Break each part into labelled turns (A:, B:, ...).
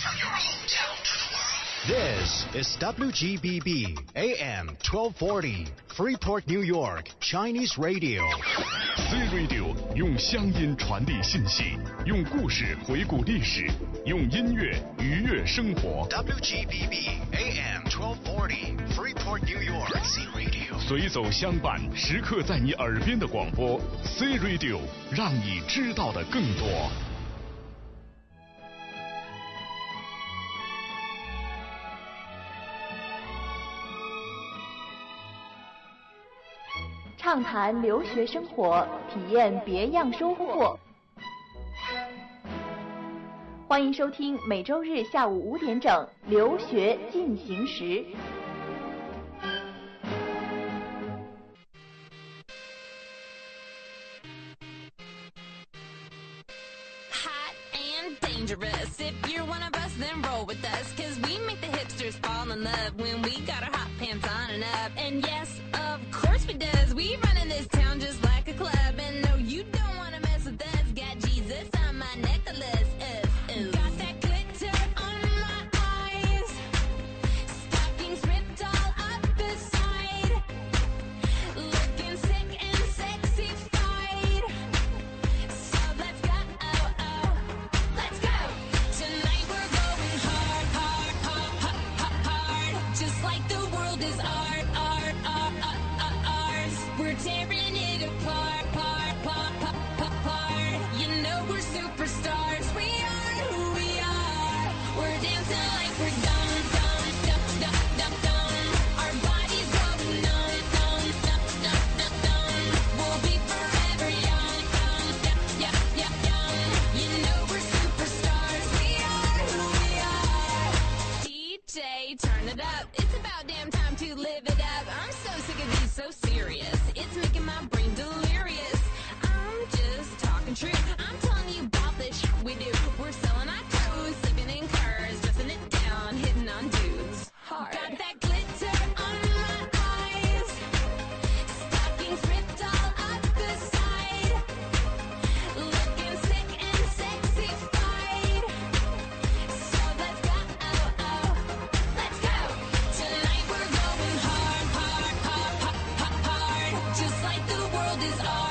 A: This is WGBB AM 1240, Freeport, New York, Chinese Radio.
B: C Radio 用乡音传递信息，用故事回顾历史，用音乐愉悦生活。
A: WGBB AM 1240, Freeport, New York, C Radio.
B: 随走相伴，时刻在你耳边的广播 C Radio， 让你知道的更多。
C: 畅谈留学生活，体验别样收获。欢迎收听每周日下午5点整《留学进行时》。
D: Hot and dangerous. If you're one of us, then roll with us. 'Cause we make the hipsters fall in love when we got our hot pants on and up. And yes, of course we does. We run in this town just like a club. And no, you don't wanna mess with us. Got Jesus on my necklace. Got that glitter on my eyes. Stockings ripped all up the side. Looking sick and sexy-fied. So let's go, let's go. Tonight we're going hard, hard, hard, hard, hard, hard. Just like the world is ours. We're tearing it apart, part, part, part, part, part. You know we're superstars. We are who we are. We're dancing like we're dumb, dumb, dumb, dumb, dumb, dumb. Our bodies going numb, numb, numb, numb, numb, numb. We'll be forever young, young, young, young, young. You know we're superstars. We are who we are. DJ, turn it up. It's about damn time to live it up. I'm so sick of these so serious. It's making my brain delirious. I'm just talking truth. I'm telling you about the shit we do. We're selling our clothes, sleeping in cars, dressing it down, hitting on dudes. Hard. Got that glitter on my eyes. Stockings ripped all up the side. Looking sick and sexy-fied. So let's go, let's go. Tonight we're going hard, hard, hard, hard, hard, hard. Just like the world is ours.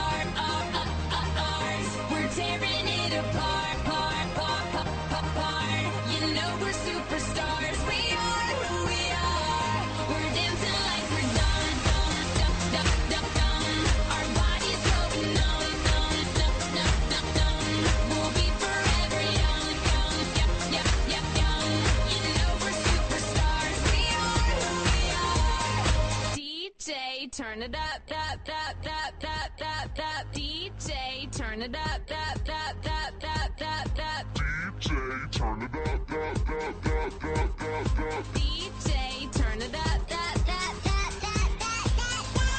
D: We're tearing it apart, part, part, part, part, part. You know we're superstars. We are who we are. We're dancing like we're dumb, dumb, dumb, dumb, dumb, dumb. Our bodies going numb, numb, numb, numb, numb, numb. We'll be forever young, young, young, young, young, young. You know we're superstars. We are who we are. DJ, turn it up, up, up, up, up, up, up. DJ, turn it up, up, up, up, up, up, up.
B: DJ, turn it up, up, up, up, up, up, up.
D: DJ, turn it up, up, up, up, up, up, up, up.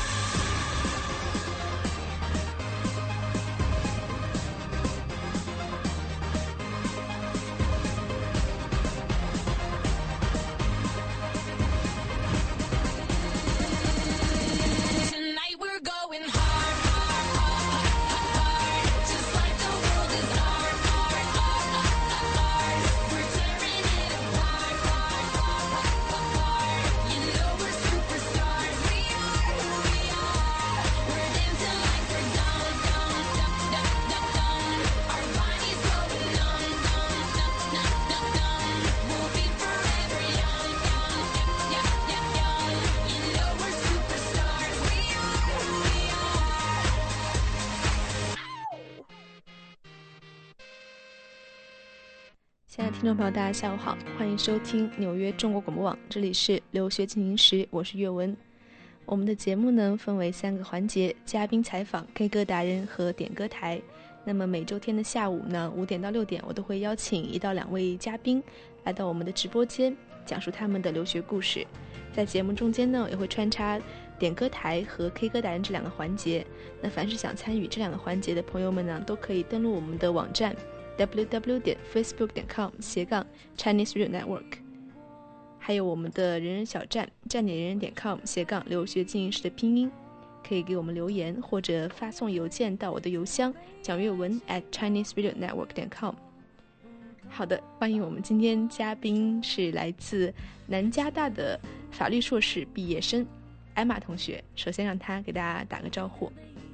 E: 亲爱的听众朋友，大家下午好，欢迎收听纽约中国广播网，这里是留学进行时，我是岳文。我们的节目呢分为3个环节：嘉宾采访、K 歌达人和点歌台。那么每周天的下午呢5点到6点，我都会邀请1到2位嘉宾来到我们的直播间，讲述他们的留学故事。在节目中间呢，也会穿插点歌台和 K 歌达人这2个环节。那凡是想参与这2个环节的朋友们呢，都可以登录我们的网站 www.facebook.com/Chinese Radio Network， 还有我们的人人小站站点人人.com/留学进行时的拼音，可以给我们留言或者发送邮件到我的邮箱蒋月文@ChineseRadioNetwork.com。 好的，欢迎我们今天嘉宾是来自南加大的法律硕士毕业生艾玛同学。首先让她给大家打个招呼。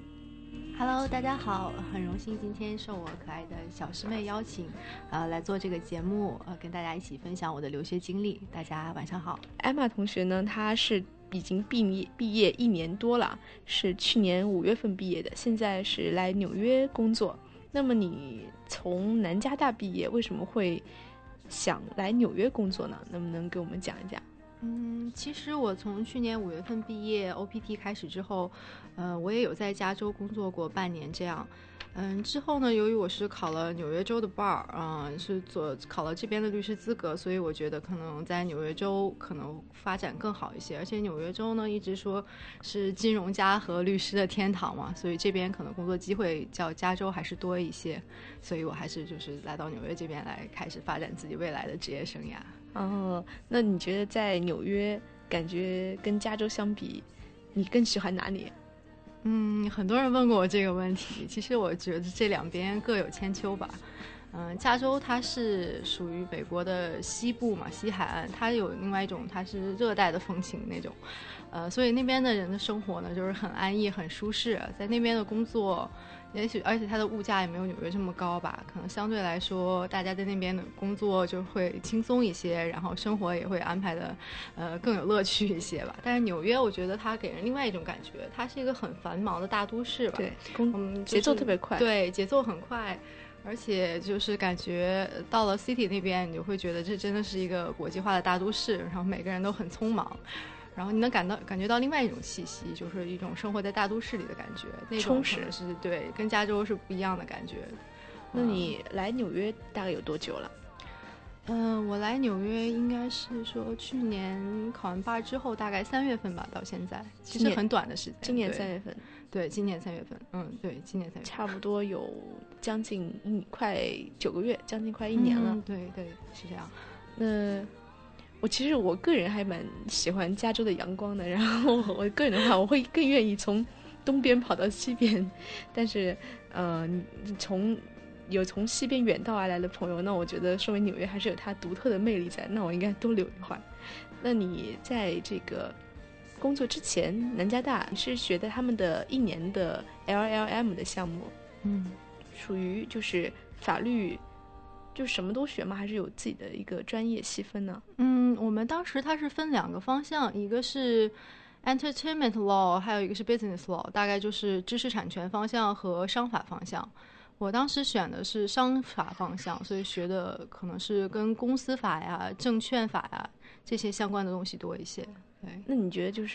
F: Hello， 大家好，很荣幸今天受我可爱的小师妹邀请，来做这个节目，跟大家一起分享我的留学经历。大家晚上好。
E: 艾玛同学呢，她是已经毕业1年多了，是去年5月份毕业的，现在是来纽约工作。那么你从南加大毕业，为什么会想来纽约工作呢？能不能给我们讲一讲？
F: 其实我从去年5月份毕业 OPT 开始之后，我也有在加州工作过半年这样。之后呢，由于我是考了纽约州的 bar， 是考了这边的律师资格，所以我觉得可能在纽约州可能发展更好一些。而且纽约州呢，一直说是金融家和律师的天堂嘛，所以这边可能工作机会较加州还是多一些。所以我还是就是来到纽约这边来开始发展自己未来的职业生涯。
E: 哦，那你觉得在纽约感觉跟加州相比，你更喜欢哪里？
F: 很多人问过我这个问题，其实我觉得这两边各有千秋吧。加州它是属于美国的西部嘛，西海岸，它有另外一种它是热带的风情那种，所以那边的人的生活呢就是很安逸很舒适，在那边的工作而且它的物价也没有纽约这么高吧，可能相对来说大家在那边的工作就会轻松一些，然后生活也会安排的更有乐趣一些吧。但是纽约我觉得它给人另外一种感觉，它是一个很繁忙的大都市吧，
E: 对，节奏特别快，
F: 对，节奏很快。而且就是感觉到了 city 那边，你就会觉得这真的是一个国际化的大都市，然后每个人都很匆忙，然后你能感觉到另外一种气息，就是一种生活在大都市里的感觉，那种
E: 充实
F: 是对，跟加州是不一样的感觉。
E: 那你来纽约大概有多久了？
F: 我来纽约应该是说去年考完bar之后，大概3月份吧，到现在其实很短的时间。
E: 今年3月份。
F: 对，今年3月份。对，今年3月份。
E: 差不多有将近快9个月，将近快1年了。
F: 对，是这样。
E: 那我个人还蛮喜欢加州的阳光的，然后我个人的话，我会更愿意从东边跑到西边，但是从西边远道而来的朋友，那我觉得说明纽约还是有它独特的魅力在，那我应该多留一会儿。那你在这个工作之前，南加大你是学的他们的1年的 LLM 的项目，属于就是法律，就什么都学吗？还是有自己的一个专业细分呢？
F: 我们当时它是分2个方向，一个是 entertainment law， 还有一个是 business law， 大概就是知识产权方向和商法方向。我当时选的是商法方向，所以学的可能是跟公司法呀、证券法呀这些相关的东西多一些。对，
E: 那你觉得就是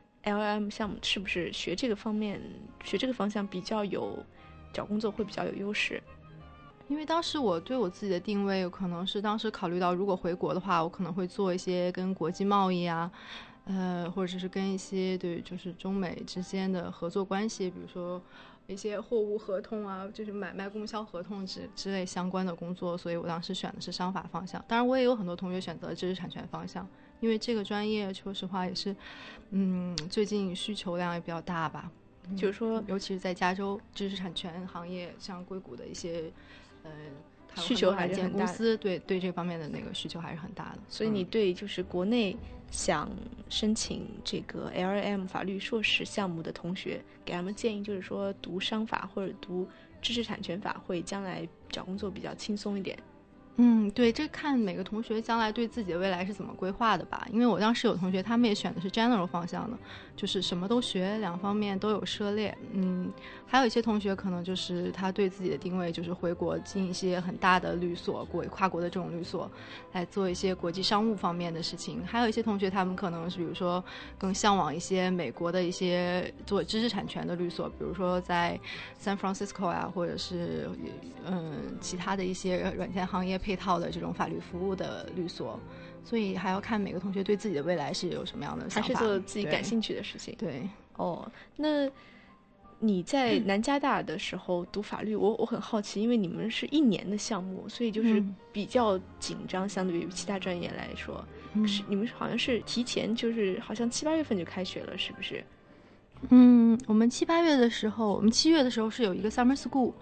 E: LLM 项目是不是学这个方向比较找工作会比较有优势？
F: 因为当时我对我自己的定位，可能是当时考虑到如果回国的话，我可能会做一些跟国际贸易啊，或者是跟一些就是中美之间的合作关系，比如说一些货物合同啊，就是买卖供销合同之类相关的工作，所以我当时选的是商法方向。当然我也有很多同学选择了知识产权方向，因为这个专业说实话也是最近需求量也比较大吧，
E: 就是说
F: 尤其是在加州知识产权行业，像硅谷的一些
E: 需求还是很大的，
F: 公司对这方面的那个需求还是很大的。
E: 所以你对就是国内想申请这个 LLM 法律硕士项目的同学，给他们建议就是说读商法或者读知识产权法会将来找工作比较轻松一点。
F: 对，这看每个同学将来对自己的未来是怎么规划的吧。因为我当时有同学他们也选的是 general 方向的，就是什么都学，2方面都有涉猎。还有一些同学可能就是他对自己的定位就是回国进一些很大的律所，跨国的这种律所来做一些国际商务方面的事情。还有一些同学他们可能是比如说更向往一些美国的一些做知识产权的律所，比如说在 San Francisco 啊，或者是其他的一些软件行业配套的这种法律服务的律所。所以还要看每个同学对自己的未来是有什么样的想法，
E: 还是做自己感兴趣的事情。
F: 对，
E: 那你在南加大的时候读法律，我很好奇，因为你们是1年的项目，所以就是比较紧张，相对于其他专业来说，是你们好像是提前，就是好像7、8月份就开学了，是不是？
F: 我们7、8月的时候，我们7月的时候是有一个 summer school，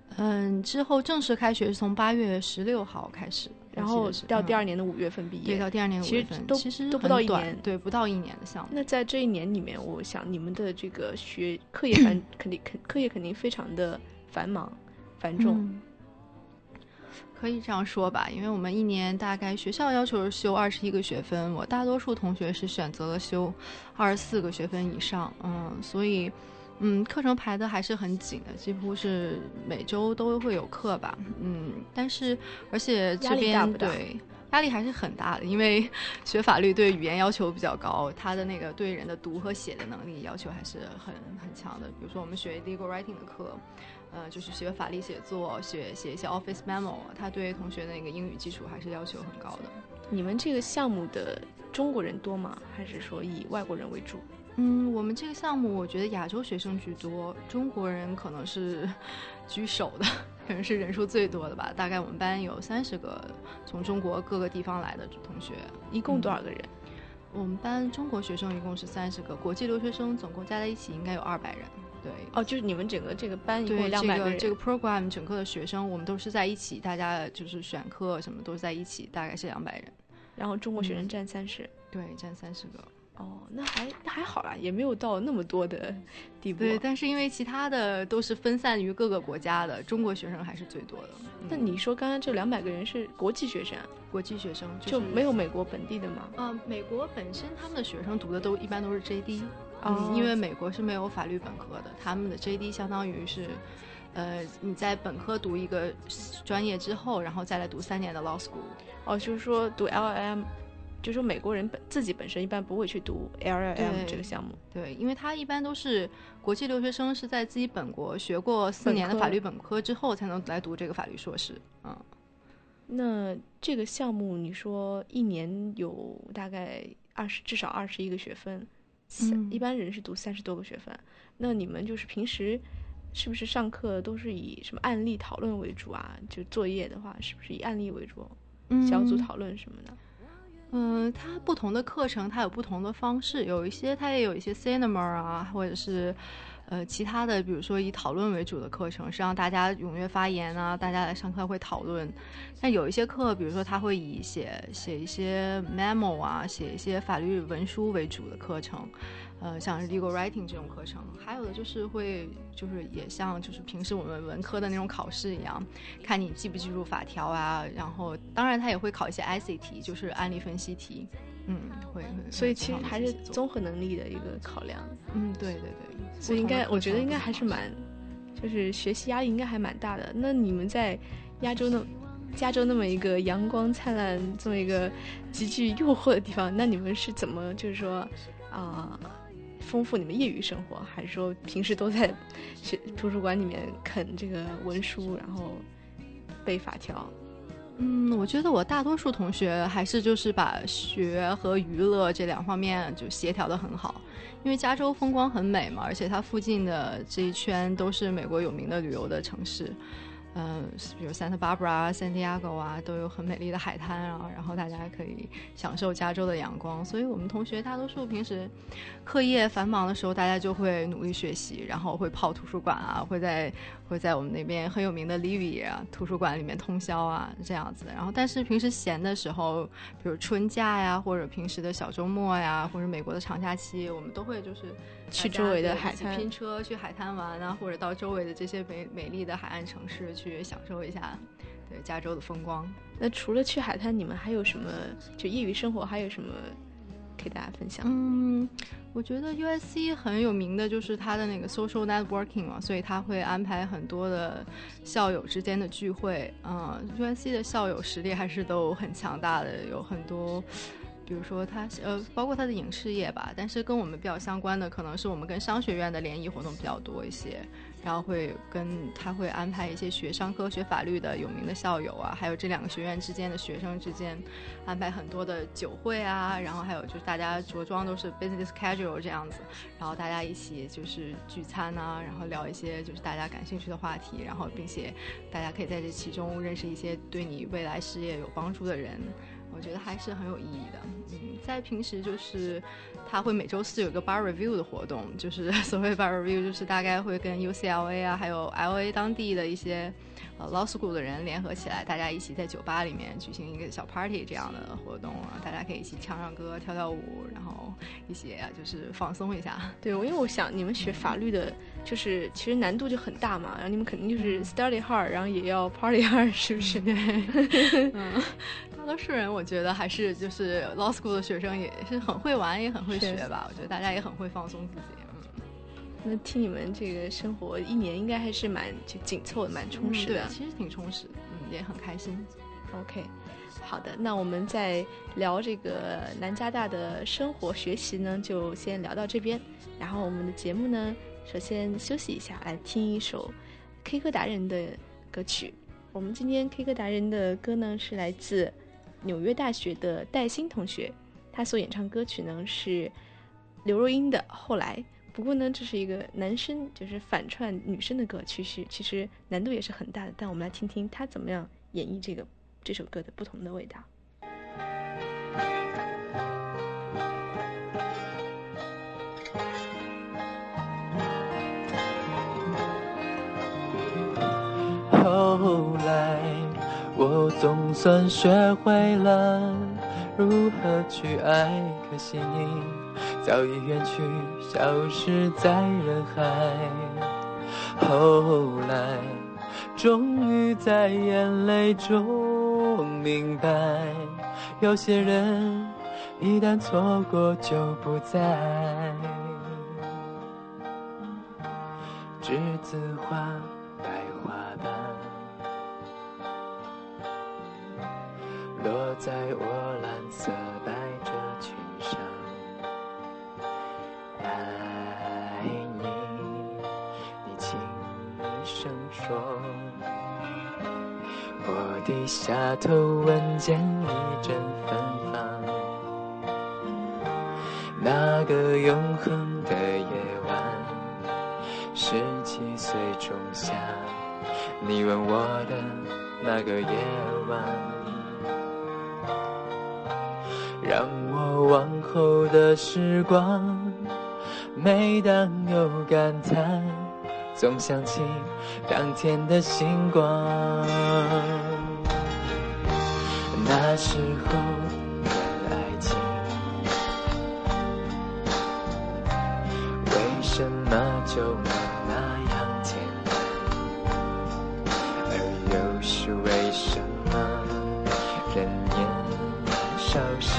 F: 之后正式开学是从8月16号开始，
E: 然后到第2年的5月份毕业。
F: 对，到第2年5月份，其实
E: 都不到1年，
F: 对，不到1年的项目。
E: 那在这1年里面，我想你们的这个课业肯定非常的繁忙繁重。
F: 可以这样说吧，因为我们1年大概学校要求是修21个学分，我大多数同学是选择了修24个学分以上，所以课程排的还是很紧的，几乎是每周都会有课吧，但是而且这边
E: 压力大不大？
F: 对，压力还是很大的，因为学法律对语言要求比较高，它的那个对人的读和写的能力要求还是很强的。比如说我们学 legal writing 的课，就是学法律写作，写一些 office memo， 它对同学的那个英语基础还是要求很高的。
E: 你们这个项目的中国人多吗？还是说以外国人为主？
F: 我们这个项目我觉得亚洲学生居多，中国人可能是居首的，可能是人数最多的吧。大概我们班有30个从中国各个地方来的同学。
E: 一共多少个人？
F: 我们班中国学生一共是30个，国际留学生总共加在一起应该有200人。对，
E: 就是你们整个这个班一共200个人。
F: 这个 program 整个的学生我们都是在一起，大家就是选课什么都是在一起，大概是200人。
E: 然后中国学生占30。
F: 对，占30个。
E: 那还好啦，也没有到那么多的地步。
F: 对，但是因为其他的都是分散于各个国家的，中国学生还是最多的。
E: 那你说刚刚这200个人是国际学生？
F: 国际学生
E: 就没有美国本地的吗？
F: 美国本身他们的学生读的一般都是 JD，因为美国是没有法律本科的，他们的 JD 相当于是，你在本科读一个专业之后，然后再来读3年的 law school。
E: 就是说读 LLM。就是说美国人自己本身一般不会去读 LLM 这个项目。
F: 对，因为他一般都是国际留学生是在自己本国学过4年的法律本科之后才能来读这个法律硕士。
E: 那这个项目你说1年有大概至少21个学分，一般人是读30多个学分。那你们就是平时是不是上课都是以什么案例讨论为主啊？就作业的话是不是以案例为主？小组讨论什么的？
F: 它不同的课程它有不同的方式，它也有一些 seminar 啊，或者是其他的，比如说以讨论为主的课程，是让大家踊跃发言啊，大家来上课会讨论。但有一些课，比如说他会以写一些 memo 啊，写一些法律文书为主的课程，像是 legal writing 这种课程。还有的就是也像就是平时我们文科的那种考试一样，看你记不记住法条啊，然后当然他也会考一些 essay 题，就是案例分析题。会。
E: 所以其实还是综合能力的一个考量。
F: 对。
E: 所以我觉得应该还是就是学习压力应该还蛮大的。那你们在加州那么一个阳光灿烂、这么一个极具诱惑的地方，那你们是怎么就是说丰富你们业余生活？还是说平时都在图书馆里面啃这个文书，然后背法条？
F: 我觉得我大多数同学还是就是把学和娱乐这2方面就协调得很好，因为加州风光很美嘛，而且它附近的这一圈都是美国有名的旅游的城市，比如 Santa Barbara、San Diego 啊，都有很美丽的海滩啊，然后大家可以享受加州的阳光。所以我们同学大多数平时课业繁忙的时候，大家就会努力学习，然后会泡图书馆啊，会在我们那边很有名的 Libby 啊图书馆里面通宵啊这样子。然后但是平时闲的时候，比如春假呀，或者平时的小周末呀，或者美国的长假期，我们都会就是
E: 去周围的海滩
F: 拼车去海滩玩啊，或者到周围的这些美丽的海岸城市去享受一下对加州的风光。
E: 那除了去海滩，你们还有什么就业余生活还有什么给大家分享？
F: 我觉得 USC 很有名的就是它的那个 social networking 嘛，所以它会安排很多的校友之间的聚会。USC 的校友实力还是都很强大的，有很多比如说它包括它的影视业吧，但是跟我们比较相关的可能是我们跟商学院的联谊活动比较多一些，然后他会安排一些学商科学法律的有名的校友啊，还有这2个学院之间的学生之间安排很多的酒会啊，然后还有就是大家着装都是 business casual 这样子，然后大家一起就是聚餐啊，然后聊一些就是大家感兴趣的话题，然后并且大家可以在这其中认识一些对你未来事业有帮助的人。 我觉得还是很有意义的。在平时就是他会每周四有个 bar review 的活动，就是所谓 bar review 就是大概会跟 UCLA 啊还有 LA 当地的一些law school 的人联合起来，大家一起在酒吧里面举行一个小 party 这样的活动啊，大家可以一起唱唱歌跳跳舞，然后一起就是放松一下。
E: 对，因为我想你们学法律的就是其实难度就很大嘛，然后你们肯定就是 study hard 然后也要 party hard 是不是？
F: 对大多数人我觉得还是就是 law school 的学生也是很会玩也很会学吧，我觉得大家也很会放松自己。
E: 那听你们这个生活一年应该还是蛮就紧凑的蛮充实的。
F: 对，其实挺充实的，也很开心。
E: OK， 好的，那我们在聊这个南加大的生活学习呢就先聊到这边，然后我们的节目呢首先休息一下，来听一首 K 歌达人的歌曲。我们今天 K 歌达人的歌呢是来自纽约大学的戴欣同学，他所演唱歌曲呢是刘若英的《后来》。不过呢，这是一个男生就是反串女生的歌曲，其实难度也是很大的。但我们来听听他怎么样演绎这首歌的不同的味道。
G: 后来，我总算学会了如何去爱，可惜你早已远去，消失在人海。后来，终于在眼泪中明白，有些人一旦错过就不再。栀子花，白花瓣，落在我蓝色百褶裙上。爱你，你轻声说。我低下头，闻见一阵芬芳。那个永恒的夜晚，17岁仲夏，你吻我的那个夜晚，让我往后的时光，每当有感叹，总想起当天的星光。那时候的爱情，为什么就能那样简单？而又是为什么人年少时，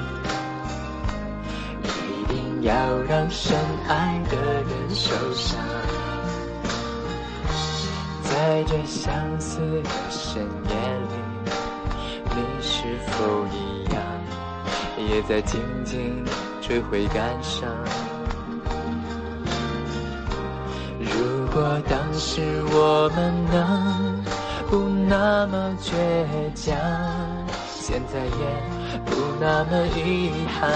G: 一定要让深爱的人受伤？在这相似的深夜里，你是否一样，也在静静追悔感伤？如果当时我们能不那么倔强，现在也不那么遗憾。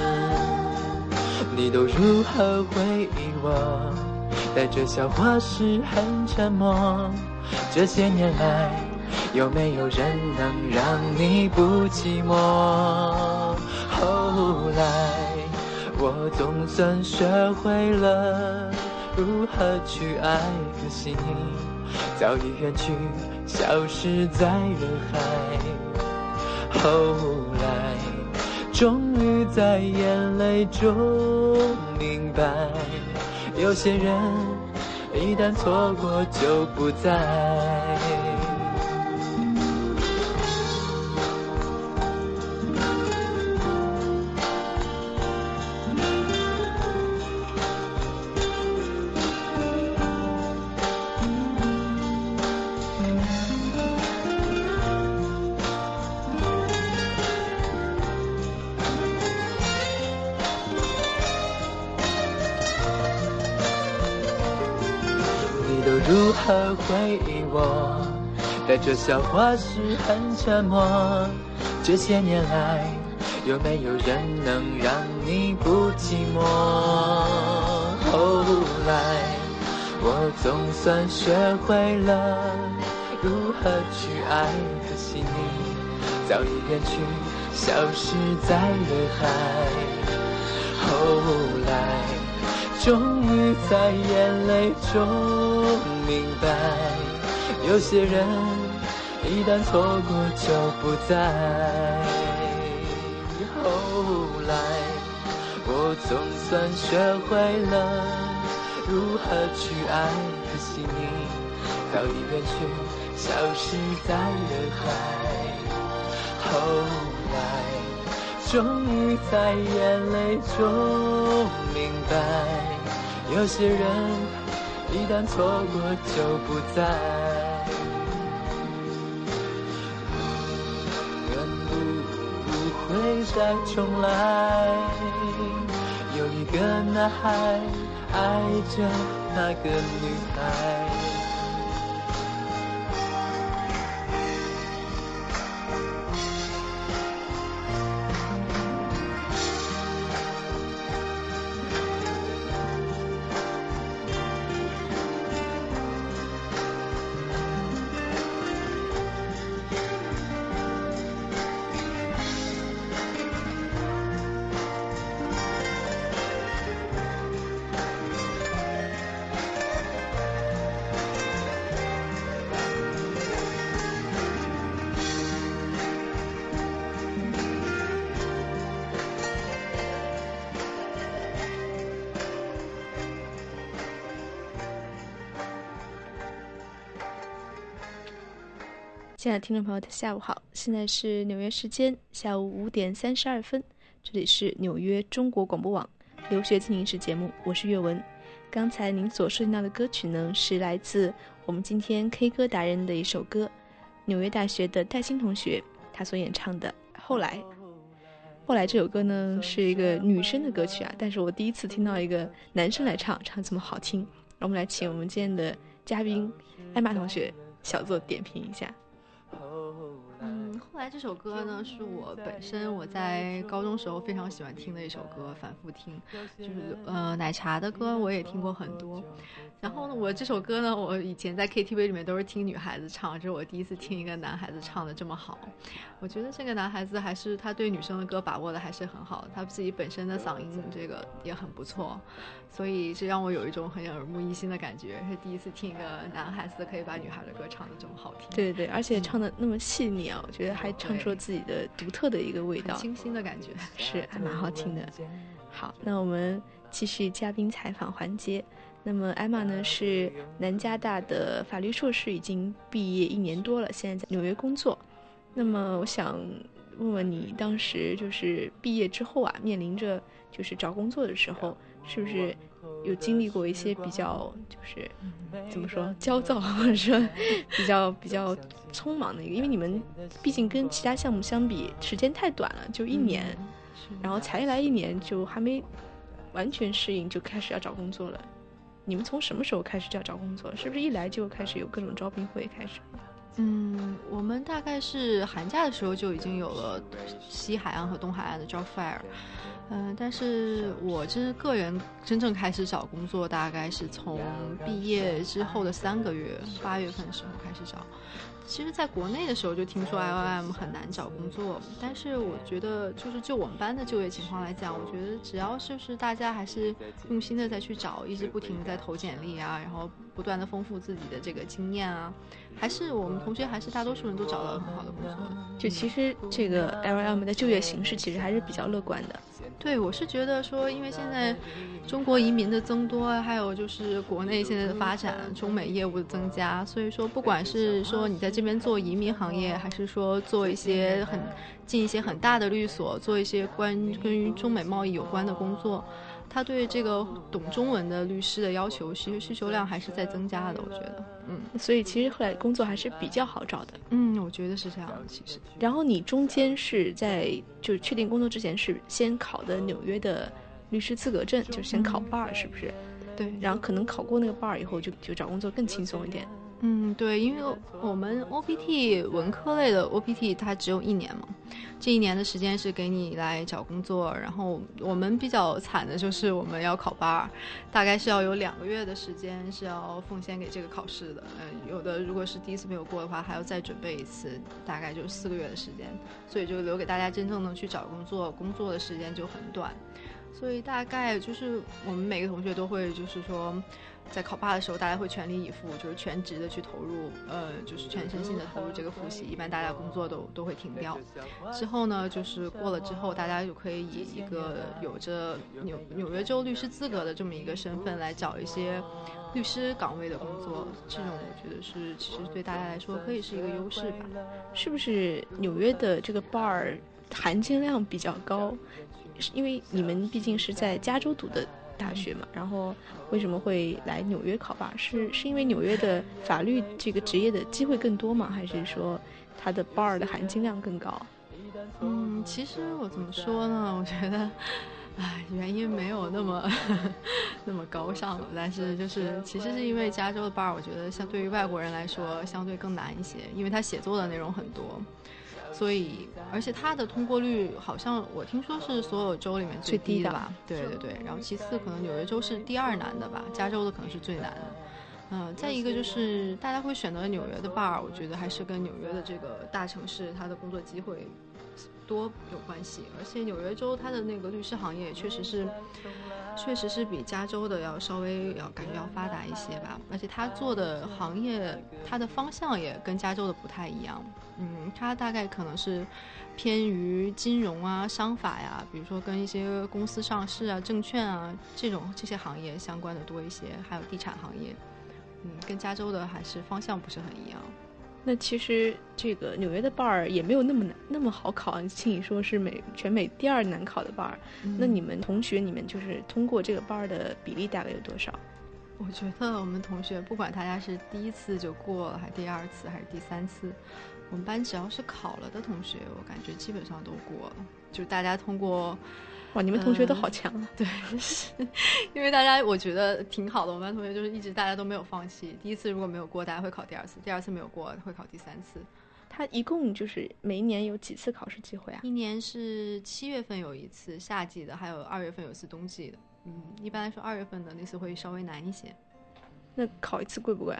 G: 你都如何回应我？带着笑话时很沉默。这些年来，有没有人能让你不寂寞？后来，我总算学会了如何去爱，可惜你早已远去，消失在人海。后来，终于在眼泪中明白，有些人一旦错过就不再。如何回应我？带着笑话时很沉默。这些年来，有没有人能让你不寂寞？后来，我总算学会了如何去爱，可惜你早已远去，消失在人海。后来终于在眼泪中明白，有些人一旦错过就不在。后来我总算学会了如何去爱，可惜你早已远去，消失在人海。后来终于在眼泪中明白，有些人一旦错过就不在。愿不会再重来，有一个男孩爱着那个女孩。
E: 亲爱的听众朋友，下午好，现在是纽约时间下午5点32分，这里是纽约中国广播网留学进行时节目，我是岳文。刚才您所收听到的歌曲呢，是来自我们今天 K 歌达人的一首歌，纽约大学的戴欣同学他所演唱的《后来》。后来这首歌呢是一个女生的歌曲啊，但是我第一次听到一个男生来唱这么好听。让我们来请我们今天的嘉宾艾玛同学小作点评一下。
F: 后来这首歌呢，是我本身我在高中时候非常喜欢听的一首歌，反复听，就是奶茶的歌我也听过很多。然后呢，我这首歌呢，我以前在 KTV 里面都是听女孩子唱，这是我第一次听一个男孩子唱的这么好。我觉得这个男孩子还是他对女生的歌把握的还是很好，他自己本身的嗓音这个也很不错，所以这让我有一种很耳目一新的感觉，是第一次听一个男孩子可以把女孩的歌唱的这么好听。
E: 对对对，而且唱的那么细腻啊，我觉得还唱出了自己的独特的一个味道，
F: 清新的感觉，
E: 是还蛮好听的。好，那我们继续嘉宾采访环节。那么艾玛呢是南加大的法律硕士，已经毕业1年多了，现在在纽约工作。那么我想问问你，当时就是毕业之后啊，面临着就是找工作的时候，是不是有经历过一些比较就是怎么说焦躁，或者说比较匆忙的一个？因为你们毕竟跟其他项目相比，时间太短了，就1年，然后才来1年就还没完全适应，就开始要找工作了。你们从什么时候开始就要找工作？是不是一来就开始有各种招聘会开始？
F: 我们大概是寒假的时候就已经有了西海岸和东海岸的 job fair，但是我个人真正开始找工作大概是从毕业之后的3个月，8月份的时候开始找。其实在国内的时候就听说 IOM 很难找工作，但是我觉得就我们班的就业情况来讲，我觉得只要就是大家还是用心的再去找，一直不停的在投简历啊，然后不断的丰富自己的这个经验啊，还是我们同学还是大多数人都找到了很好的工作。
E: 就其实这个 IOM 的就业形势其实还是比较乐观的。
F: 对，我是觉得说，因为现在中国移民的增多，还有就是国内现在的发展，中美业务的增加，所以说不管是说你在这边做移民行业，还是说做进一些很大的律所，做一些跟于中美贸易有关的工作，他对这个懂中文的律师的要求，其实需求量还是在增加的，我觉得。
E: 所以其实后来工作还是比较好找的。
F: 我觉得是这样的，其实。
E: 然后你中间是在就确定工作之前是先考的纽约的律师资格证，就先考 bar 是不是？
F: 对。
E: 然后可能考过那个 bar 以后就找工作更轻松一点。
F: 对，因为我们 OPT 文科类的 OPT 它只有1年嘛，这1年的时间是给你来找工作，然后我们比较惨的就是我们要考bar，大概是要有2个月的时间是要奉献给这个考试的。有的如果是第一次没有过的话，还要再准备一次，大概就4个月的时间，所以就留给大家真正能去找工作，工作的时间就很短。所以大概就是我们每个同学都会就是说在考bar的时候大家会全力以赴，就是全职的去投入，就是全身心的投入这个复习，一般大家工作都会停掉。之后呢就是过了之后，大家就可以以一个有着纽约州律师资格的这么一个身份来找一些律师岗位的工作，这种我觉得是其实对大家来说可以是一个优势吧。
E: 是不是纽约的这个 bar 含金量比较高？因为你们毕竟是在加州读的大学嘛，然后为什么会来纽约考bar？是因为纽约的法律这个职业的机会更多吗？还是说它的 bar 的含金量更高？
F: 其实我怎么说呢？我觉得，原因没有那么那么高尚，但是就是其实是因为加州的 bar， 我觉得相对于外国人来说相对更难一些，因为它写作的内容很多。所以而且它的通过率好像我听说是所有州里面最低的吧，对，然后其次可能纽约州是第2难的吧，加州的可能是最难的。再一个就是大家会选择纽约的 bar， 我觉得还是跟纽约的这个大城市它的工作机会多有关系，而且纽约州它的那个律师行业确实是比加州的要稍微感觉要发达一些吧，而且他做的行业他的方向也跟加州的不太一样。他大概可能是偏于金融啊、商法呀，比如说跟一些公司上市啊、证券啊这些行业相关的多一些，还有地产行业。跟加州的还是方向不是很一样。
E: 那其实这个纽约的 bar 也没有那么好考，听你说是全美第2难考的 bar，那你们同学就是通过这个 bar 的比例大概有多少？
F: 我觉得我们同学不管大家是第1次就过了，还是第2次，还是第3次，我们班只要是考了的同学，我感觉基本上都过了，就是大家通过。
E: 哇，你们同学都好强啊！
F: 对，因为大家我觉得挺好的，我们班同学就是一直大家都没有放弃。第1次如果没有过，大家会考第2次；第2次没有过，会考第3次。
E: 他一共就是每一年有几次考试机会啊
F: ？1年是7月份有1次夏季的，还有2月份有1次冬季的。一般来说2月份的那次会稍微难一些。
E: 那考一次贵不贵啊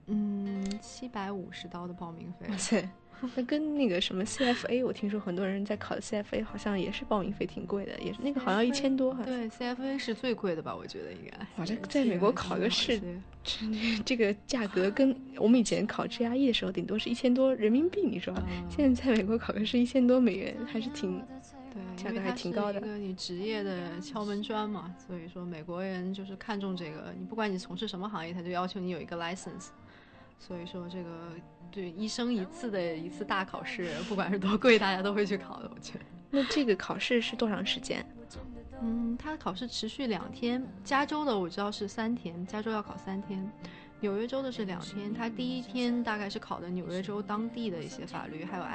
F: ？$750的报名费。
E: 哇塞！那跟那个什么 CFA， 我听说很多人在考的 CFA 好像也是报名费挺贵的，也是那个好像1000多。
F: 对 CFA 是最贵的吧，我觉得应该。
E: 哇，这在美国考个试，这个价格跟我们以前考 GRE 的时候顶多是1000多人民币，你说现在在美国考个试1000多美元，还是挺价格还挺高的。
F: 因为它是一个你职业的敲门砖嘛，所以说美国人就是看重这个，你不管你从事什么行业，他就要求你有一个 license。所以说这个对一生一次的一次大考试，不管是多贵，大家都会去考的，我觉得。
E: 那这个考试是多长时间？
F: 它的考试持续2天，加州的我知道是3天，加州要考3天，纽约州的是2天。它第1天大概是考的纽约州当地的一些法律，还有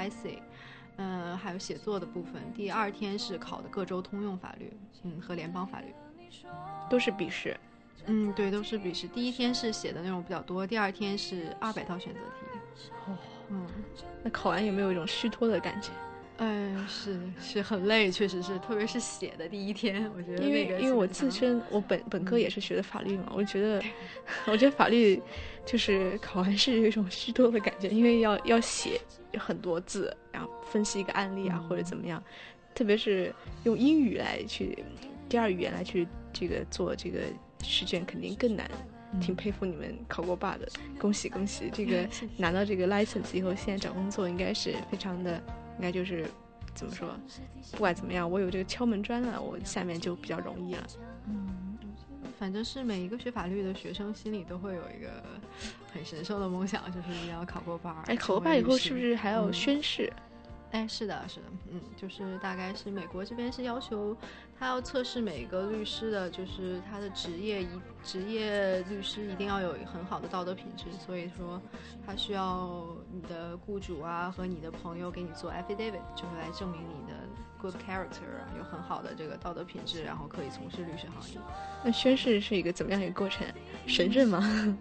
F: IC，还有写作的部分。第2天是考的各州通用法律，和联邦法律，
E: 都是笔试。
F: 对，都是笔试。第1天是写的内容比较多，第2天是200道选择题。
E: 那考完有没有一种虚脱的感觉？
F: 是很累，确实是，特别是写的第1天，我觉得那个
E: 因为我自身我本科也是学的法律嘛，我觉得法律就是考完试有一种虚脱的感觉，因为要写很多字，然后分析一个案例啊或者怎么样，特别是用英语来去第2语言来去这个做这个试卷肯定更难。挺佩服你们考过bar的，恭喜恭喜！这个拿到这个 license 以后，现在找工作应该是非常的，应该就是怎么说，不管怎么样，我有这个敲门砖了，我下面就比较容易了。
F: 反正是每一个学法律的学生心里都会有一个很神圣的梦想，就是一定要考过bar。
E: 考过bar以后是不是还要宣誓？
F: 是的，就是大概是美国这边是要求他要测试每个律师的，就是他的职业律师一定要有很好的道德品质，所以说他需要你的雇主啊和你的朋友给你做 affidavit， 就是来证明你的 good character， 有很好的这个道德品质，然后可以从事律师行业。
E: 那宣誓是一个怎么样一个过程？神圣吗？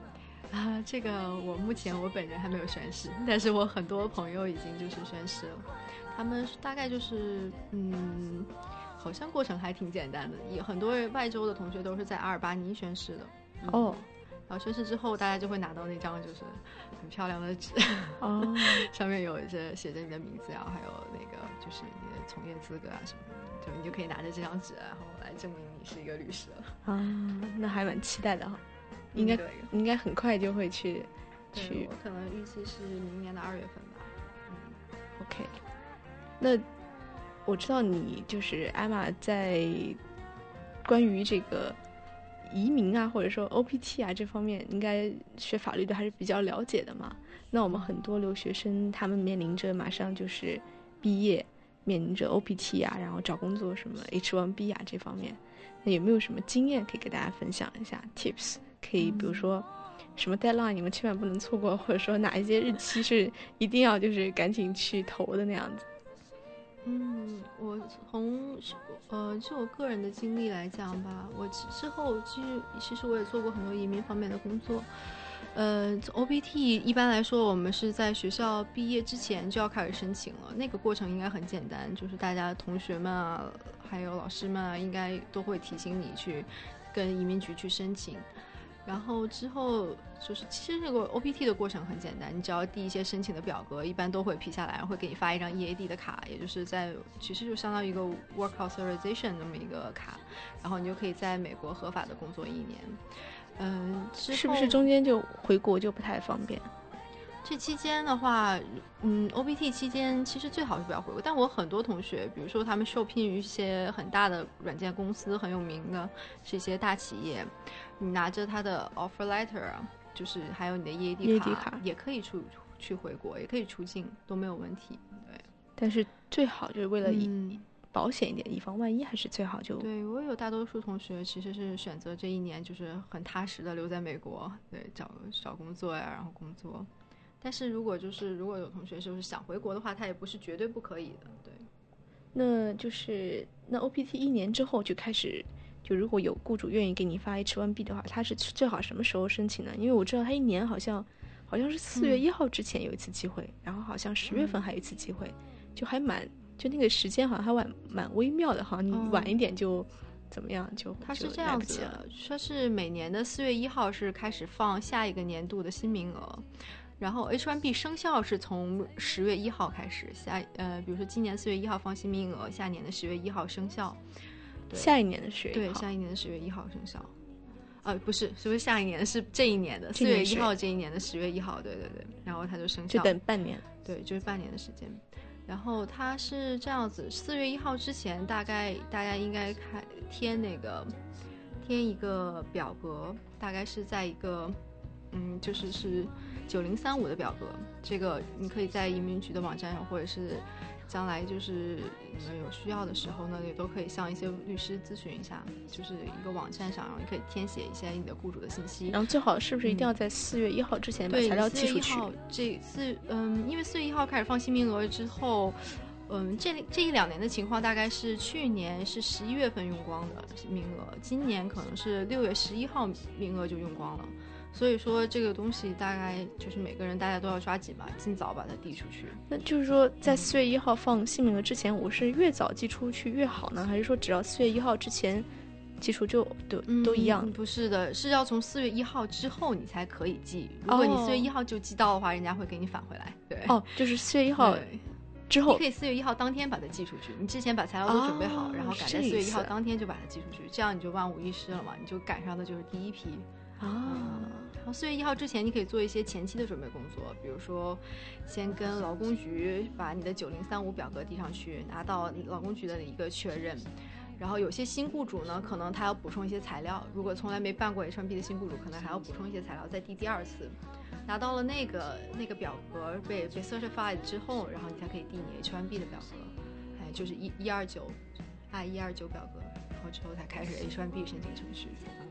F: 这个我目前我本人还没有宣誓，但是我很多朋友已经就是宣誓了。他们大概就是好像过程还挺简单的，有很多外州的同学都是在阿尔巴尼宣誓的。
E: 哦，
F: 然后宣誓之后，大家就会拿到那张就是很漂亮的纸，
E: 哦，
F: 上面有写着你的名字，然后还有那个就是你的从业资格啊什么的，就你就可以拿着这张纸，然后来证明你是一个律师了。
E: 啊，那还蛮期待的哈，应该很快就会去。
F: 我可能预计是明年的2月份吧。
E: OK， 那我知道你就是艾玛在关于这个移民啊，或者说 OPT 啊这方面，应该学法律的还是比较了解的嘛。那我们很多留学生，他们面临着马上就是毕业，面临着 OPT 啊，然后找工作什么 H1B 啊这方面，那有没有什么经验可以给大家分享一下 tips？ 可以比如说什么 deadline 你们千万不能错过，或者说哪一些日期是一定要就是赶紧去投的那样子。
F: 我从就我个人的经历来讲吧，我之后其实我也做过很多移民方面的工作。OPT 一般来说我们是在学校毕业之前就要开始申请了，那个过程应该很简单，就是大家同学们啊还有老师们啊应该都会提醒你去跟移民局去申请。然后之后就是其实这个 OPT 的过程很简单，你只要递一些申请的表格，一般都会批下来，会给你发一张 EAD 的卡，也就是其实就相当于一个 Work Authorization 那么一个卡，然后你就可以在美国合法的工作1年。
E: 是不是中间就回国就不太方便？
F: 这期间的话，OPT 期间其实最好是不要回国，但我很多同学，比如说他们受聘于一些很大的软件公司，很有名的，是一些大企业，你拿着他的 offer letter， 就是还有你的 EAD 卡，也可以去回国，也可以出境，都没有问题。对，
E: 但是最好就是为了保险一点，以防万一，还是最好就。
F: 对，我有大多数同学其实是选择这1年就是很踏实的留在美国，对，找工作呀，然后工作。但是如果有同学就是想回国的话，他也不是绝对不可以的。对，
E: 那OPT 1年之后就开始，就如果有雇主愿意给你发 H1B 的话，他是最好什么时候申请呢？因为我知道他1年好像是4月1号之前有一次机会，然后好像10月份还有一次机会，就那个时间好像还蛮微妙的，好像你晚一点就怎么样就
F: 它是这样子的，说是每年的4月1号是开始放下一个年度的新名额。然后 H1B 生效是从10月1号开始，比如说今年4月1号放新名额，下年的10月1号生效。
E: 下一年的10月1号。
F: 对，下一年的10月1号生效。不是下一年的，是这一年的4月1号，这一年的10月1号，对，然后它就生效，
E: 就等半年。
F: 对，就是半年的时间。然后它是这样子，4月1号之前，大概大家应该填一个表格，大概是在一个是9035的表格，这个你可以在移民局的网站上，或者是将来就是你们有需要的时候呢，也都可以向一些律师咨询一下，就是一个网站上，然后你可以填写一些你的雇主的信息。然
E: 后最好是不是一定要在4月1号之前把材料寄出去？
F: 对，因为4月1号开始放新名额之后，这1-2年的情况大概是去年是11月份用光的名额，今年可能是6月11号名额就用光了。所以说这个东西大概就是每个人大家都要抓紧吧，尽早把它递出去。
E: 那就是说在4月1号放新名额之前，我是越早寄出去越好呢，还是说只要4月1号之前寄出就都一样？
F: 不是的，是要从4月1号之后你才可以寄。如果你4月1号就寄到的话，人家会给你返回来。对，
E: 就是4月1号之后，
F: 你可以4月1号当天把它寄出去，你之前把材料都准备好，然后赶在4月1号当天就把它寄出去，这样你就万无一失了嘛，你就赶上的就是第一批。然后4月1号之前，你可以做一些前期的准备工作，比如说先跟劳工局把你的9035表格递上去，拿到劳工局的一个确认。然后有些新雇主呢，可能他要补充一些材料，如果从来没办过 H1B 的新雇主，可能还要补充一些材料，再递第2次。拿到了那个表格被 certified 之后，然后你才可以递你 H1B 的表格，就是129表格，然后之后才开始 H1B 申请程序。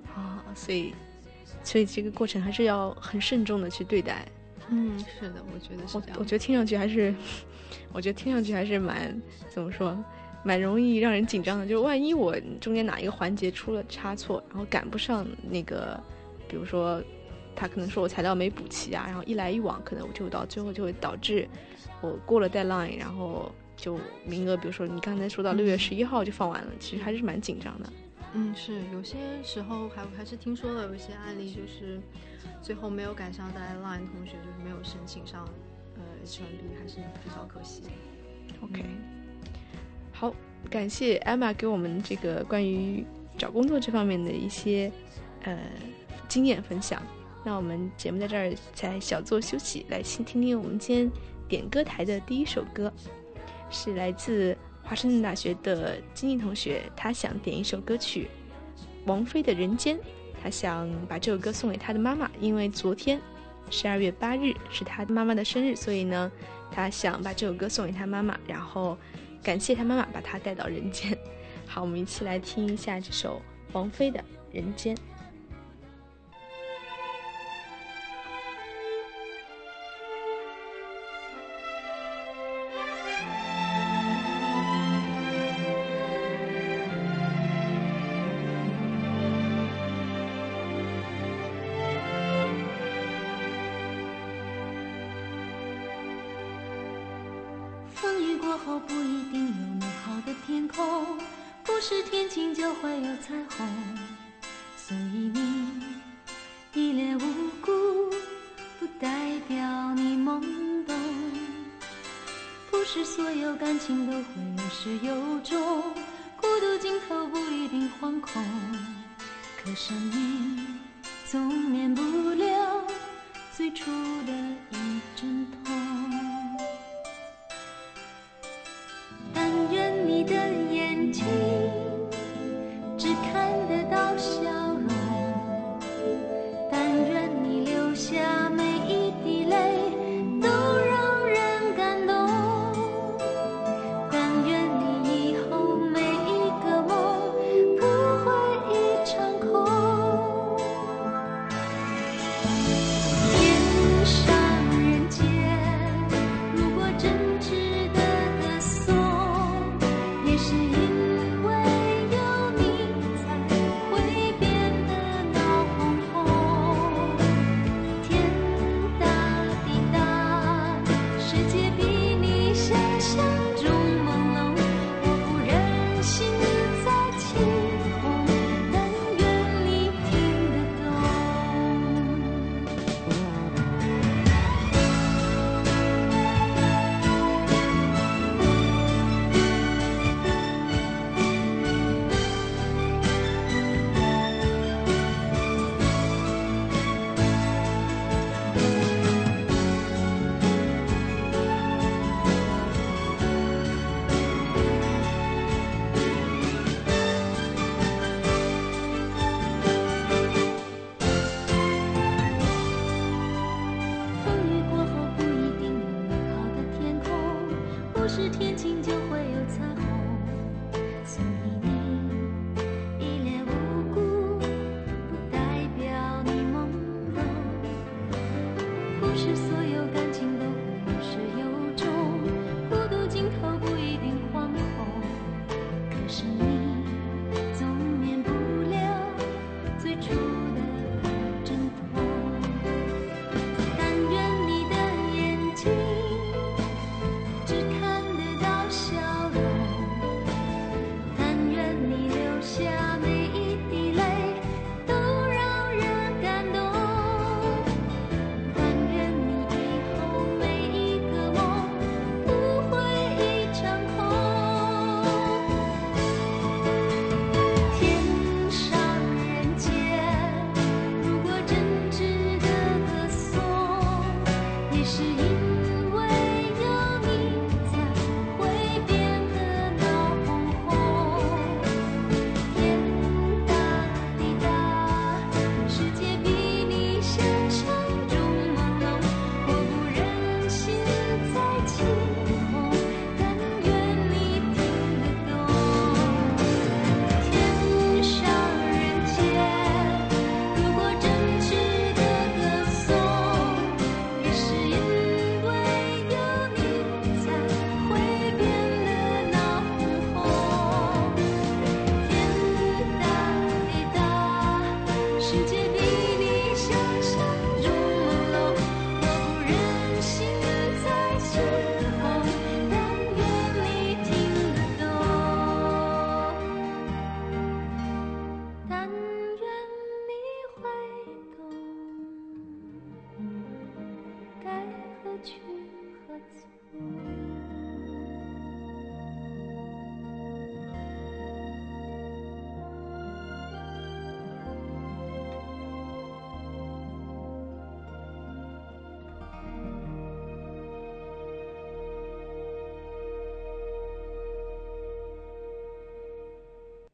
E: 所以这个过程还是要很慎重的去对待。
F: 是的，我觉得是这样。
E: 我觉得听上去还是蛮怎么说，蛮容易让人紧张的。就万一我中间哪一个环节出了差错，然后赶不上那个，比如说他可能说我材料没补齐啊，然后一来一往，可能我就到最后就会导致我过了 deadline， 然后就名额，比如说你刚才说到6月11号就放完了，其实还是蛮紧张的。
F: 是有些时候还是听说了有一些案例，就是最后没有赶上 deadline 同学就是没有申请上H1B， 还是比较可惜。
E: OK， 好，感谢 Emma 给我们这个关于找工作这方面的一些经验分享。那我们节目在这儿再小做休息，来听听我们今天点歌台的第一首歌，是来自华盛顿大学的金妮同学，他想点一首歌曲王菲的《人间》，他想把这首歌送给他的妈妈，因为昨天12月8日是他妈妈的生日，所以呢他想把这首歌送给他妈妈，然后感谢他妈妈把他带到人间。好，我们一起来听一下这首王菲的《人间》。
H: 风雨过后不一定有美好的天空，不是天晴就会有彩虹，所以你一脸无辜不代表你懵懂，不是所有感情都会有始有终，孤独尽头不一定惶恐，可生命总免不了最初的一阵痛。但愿你的眼睛只看得到笑容，但愿你流下每一滴泪都让人感动，但愿你以后每一个梦不会一场空。天上人间，如果真值得歌颂，也是因为有你才会变得闹哄哄。天大地大，世界比你想象中朦胧，我不忍心再起哄，但愿你听得懂。风雨过后不一定有美好的天空，不是天晴就会有彩虹，所以你一脸无辜不代表你懵懂，不是所有感情都会有始有终，孤独尽头不一定惶恐，可是你总免不了最初的一阵痛。但愿你的眼睛只看得到笑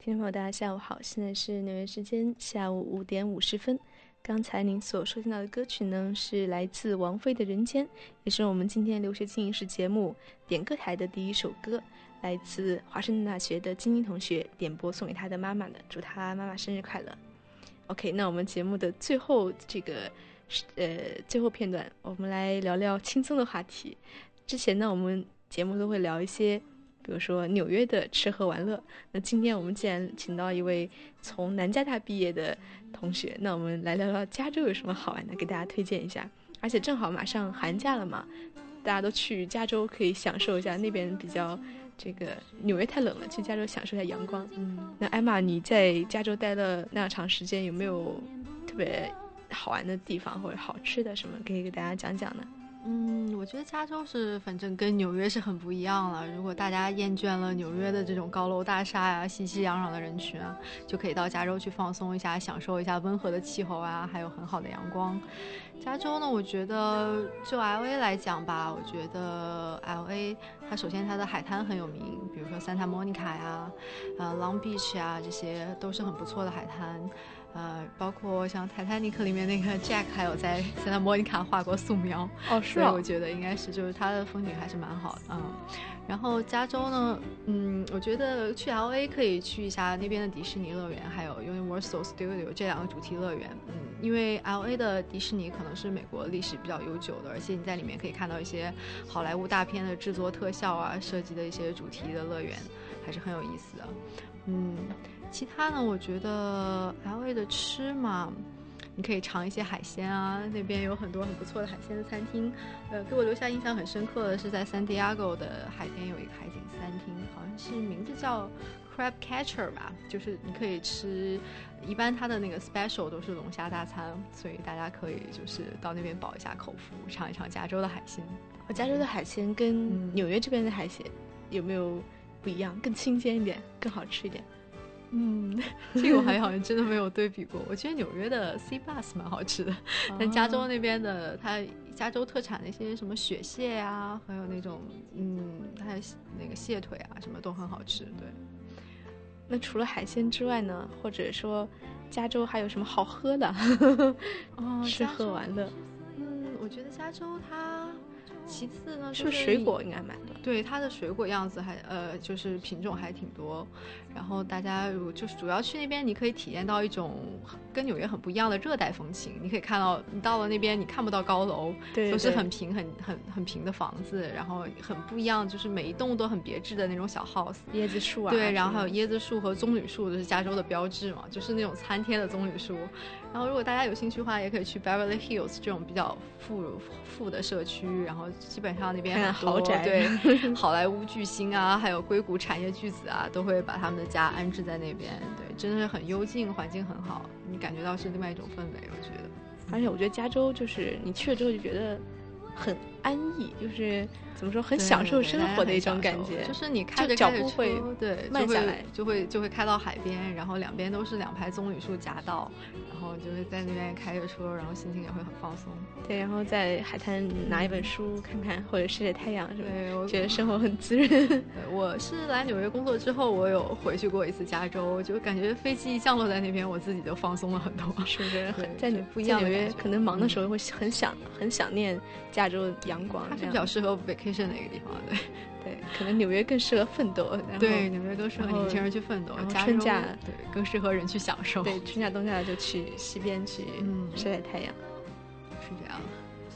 E: 听众朋友，大家下午好，现在是纽约时间下午5点50分。刚才您所收听到的歌曲呢，是来自王菲的《人间》，也是我们今天留学进行时节目点歌台的第一首歌，来自华盛顿大学的晶晶同学点播送给她的妈妈的，祝她妈妈生日快乐。OK， 那我们节目的最后最后片段，我们来聊聊轻松的话题。之前呢，我们节目都会聊一些比如说纽约的吃喝玩乐，那今天我们既然请到一位从南加大毕业的同学，那我们来聊聊加州有什么好玩的，给大家推荐一下。而且正好马上寒假了嘛，大家都去加州可以享受一下，那边比较纽约太冷了，去加州享受一下阳光。那艾玛，你在加州待了那样长时间，有没有特别好玩的地方或者好吃的什么可以给大家讲讲呢？
F: 我觉得加州反正跟纽约是很不一样了。如果大家厌倦了纽约的这种高楼大厦呀、熙熙攘攘的人群啊，就可以到加州去放松一下，享受一下温和的气候啊，还有很好的阳光。加州呢，我觉得就 LA 来讲吧，我觉得 LA 它首先它的海滩很有名，比如说 Santa Monica 呀、Long Beach 啊，这些都是很不错的海滩。包括像 Titanic 里面那个 Jack 还有在 Santa Monica 画过素描。
E: 是啊，
F: 我觉得应该是就是它的风景还是蛮好的。然后加州呢，我觉得去 LA 可以去一下那边的迪士尼乐园，还有 Universal Studio 这两个主题乐园。因为 LA 的迪士尼可能是美国历史比较悠久的，而且你在里面可以看到一些好莱坞大片的制作特效啊，设计的一些主题的乐园，还是很有意思的。其他呢，我觉得 LA 的吃嘛，你可以尝一些海鲜啊，那边有很多很不错的海鲜的餐厅。给我留下印象很深刻的是在 San Diego 的海边有一个海景餐厅，好像是名字叫 Crab Catcher 吧，就是你可以吃，一般它的那个 special 都是龙虾大餐，所以大家可以就是到那边饱一下口福，尝一尝加州的海鲜。
E: 加州的海鲜跟纽约这边的海鲜有没有不一样？更新鲜一点，更好吃一点？
F: 这个我还好像真的没有对比过。我觉得纽约的 Sea Bass 蛮好吃的，但加州那边的它加州特产那些什么雪蟹啊，还有那种它那个蟹腿啊，什么都很好吃。对。
E: 那除了海鲜之外呢，或者说加州还有什么好喝的？吃喝玩乐。
F: 我觉得加州它其次呢，
E: 是不是水果应该蛮多？
F: 对，它的水果样子还就是品种还挺多。然后大家就是主要去那边，你可以体验到一种跟纽约很不一样的热带风情。你可以看到，你到了那边，你看不到高楼，
E: 对，
F: 都是很平很平的房子，然后很不一样，就是每一栋都很别致的那种小 house，
E: 椰子树啊，
F: 对，然后还有椰子树和棕榈树，都是加州的标志嘛，就是那种参天的棕榈树。然后如果大家有兴趣的话，也可以去 Beverly Hills 这种比较富的社区，然后基本上那边很多
E: 豪宅，
F: 对，好莱坞巨星啊，还有硅谷产业巨子啊，都会把他们的家安置在那边。对，真的是很幽静，环境很好，你感觉到是另外一种氛围，我觉得。
E: 而且我觉得加州就是你去了之后就觉得很安逸，就是怎么说，很享受生活的一种感觉。
F: 就是你开着
E: 脚步会
F: 对
E: 慢下来，
F: 就会开到海边，然后两边都是2排棕榈树夹道，然后就会在那边开着车，然后心情也会很放松。
E: 对，然后在海滩拿一本书看看，或者晒晒太阳什么，
F: 对，我
E: 觉得生活很滋润。
F: 我是来纽约工作之后，我有回去过一次加州，就感觉飞机一降落在那边，我自己就放松了很多，
E: 是不是？
F: 在不一样的
E: 纽约，可能忙的时候会很想念加州阳光，
F: 它是比较适合 vacation 的一个地方，对。
E: 对，可能纽约更适合奋斗，
F: 对，纽约更适合年轻人去奋斗，
E: 春假
F: 对更适合人去享受，
E: 对，春假冬假就去西边去晒晒太阳，
F: 是这样。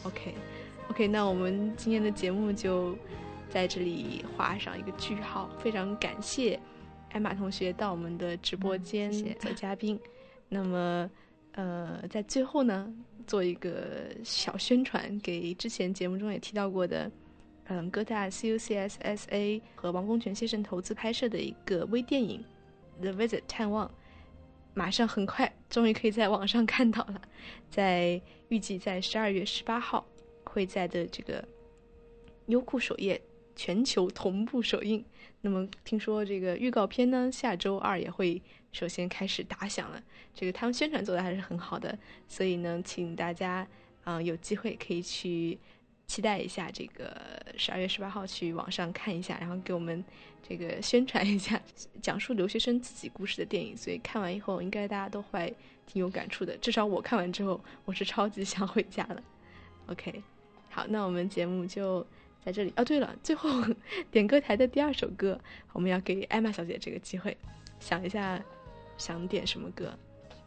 E: OK， 那我们今天的节目就在这里画上一个句号，非常感谢艾玛同学到我们的直播间做嘉宾。那么在最后呢，做一个小宣传，给之前节目中也提到过的哥大 CUCSSA 和王功权先生投资拍摄的一个微电影 The Visit 探望，马上很快终于可以在网上看到了，预计在12月18号会在的这个优酷首页全球同步首映。那么听说这个预告片呢，下周2也会首先开始打响了，这个他们宣传做的还是很好的，所以呢请大家有机会可以去期待一下这个12月18号去网上看一下，然后给我们这个宣传一下讲述留学生自己故事的电影，所以看完以后应该大家都会挺有感触的，至少我看完之后我是超级想回家了。 OK， 好，那我们节目就在这里。哦，对了，最后点歌台的第2首歌我们要给艾玛小姐这个机会，想一下想点什么歌。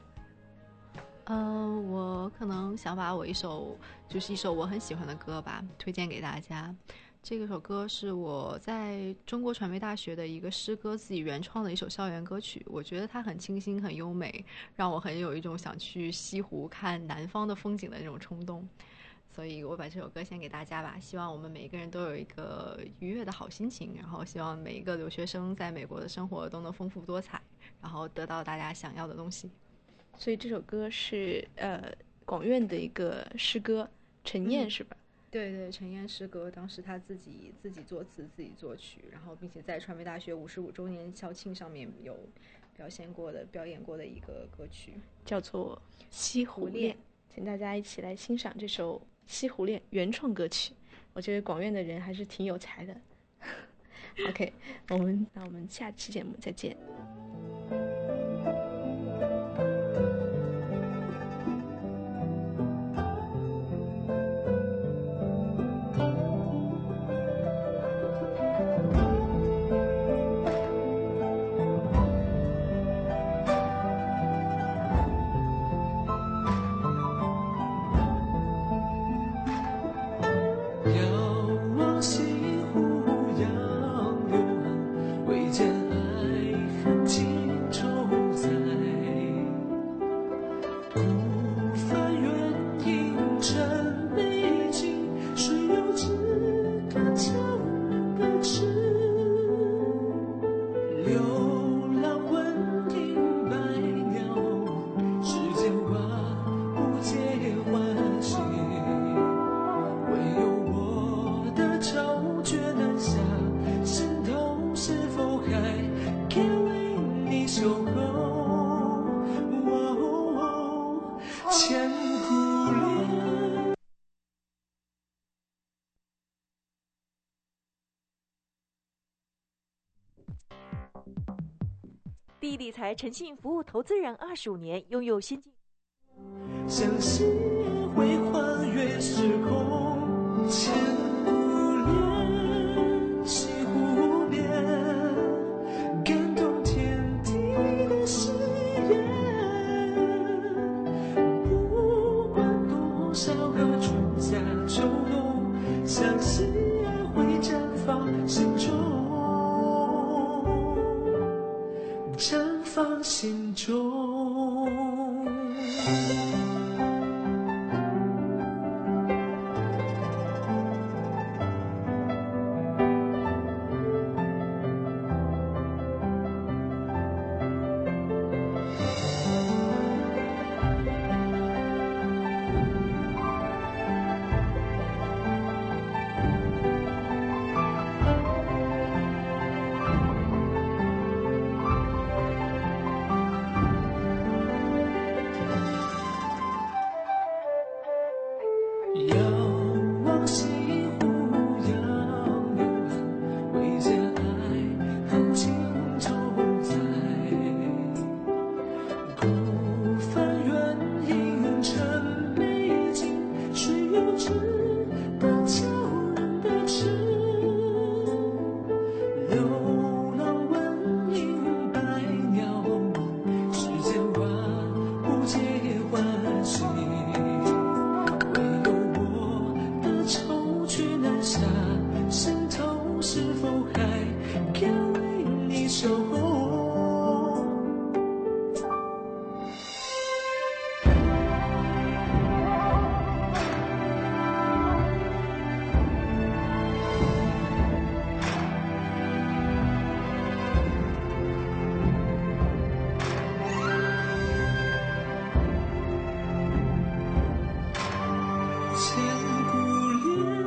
F: 我可能想把一首我很喜欢的歌吧推荐给大家。这首歌是我在中国传媒大学的一个师哥自己原创的一首校园歌曲，我觉得它很清新很优美，让我很有一种想去西湖看南方的风景的那种冲动，所以我把这首歌献给大家吧。希望我们每一个人都有一个愉悦的好心情，然后希望每一个留学生在美国的生活都能丰富多彩，然后得到大家想要的东西。
E: 所以这首歌是广院的一个诗歌陈燕是吧？
F: 对对，陈燕诗歌，当时他自己作词自己作曲，然后并且在传媒大学55周年校庆上面有表演过的一个歌曲，
E: 叫做《西湖恋》，请大家一起来欣赏这首《西湖恋》原创歌曲。我觉得广院的人还是挺有才的。OK， 那我们下期节目再见。
C: 第一理财诚信服务投资人25年，拥有先进。
I: 相信会跨越时空，千古恋，西湖边，感动天地的誓言。不管多少个春夏秋冬，相信爱会绽放心中。绽放心中。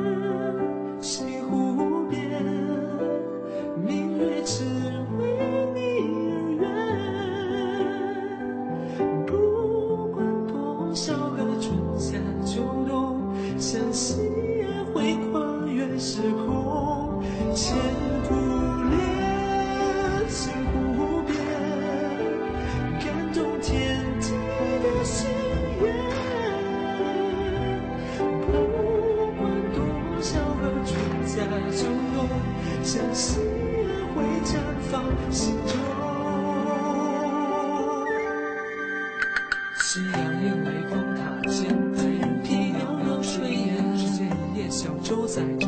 I: 明月只为夕阳映微风塔尖，带人皮鸟若炊烟，只见一叶小舟载舟